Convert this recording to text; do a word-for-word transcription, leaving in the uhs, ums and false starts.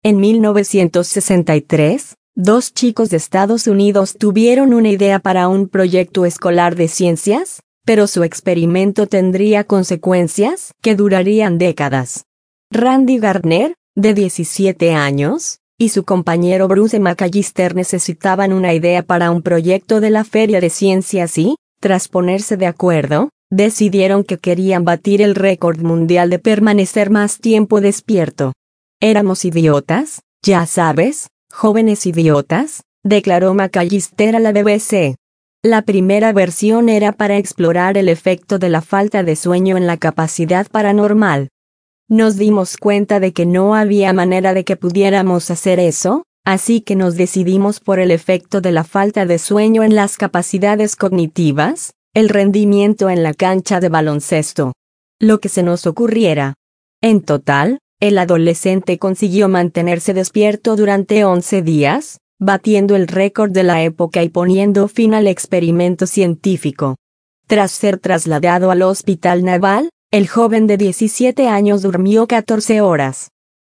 En mil novecientos sesenta y tres, dos chicos de Estados Unidos tuvieron una idea para un proyecto escolar de ciencias, pero su experimento tendría consecuencias que durarían décadas. Randy Gardner, de diecisiete años, y su compañero Bruce McAllister necesitaban una idea para un proyecto de la Feria de Ciencias y, tras ponerse de acuerdo, decidieron que querían batir el récord mundial de permanecer más tiempo despierto. Éramos idiotas, ya sabes, jóvenes idiotas, declaró McAllister a la B B C. La primera versión era para explorar el efecto de la falta de sueño en la capacidad paranormal. Nos dimos cuenta de que no había manera de que pudiéramos hacer eso, así que nos decidimos por el efecto de la falta de sueño en las capacidades cognitivas, el rendimiento en la cancha de baloncesto. Lo que se nos ocurriera. En total, el adolescente consiguió mantenerse despierto durante once días, batiendo el récord de la época y poniendo fin al experimento científico. Tras ser trasladado al hospital naval, el joven de diecisiete años durmió catorce horas.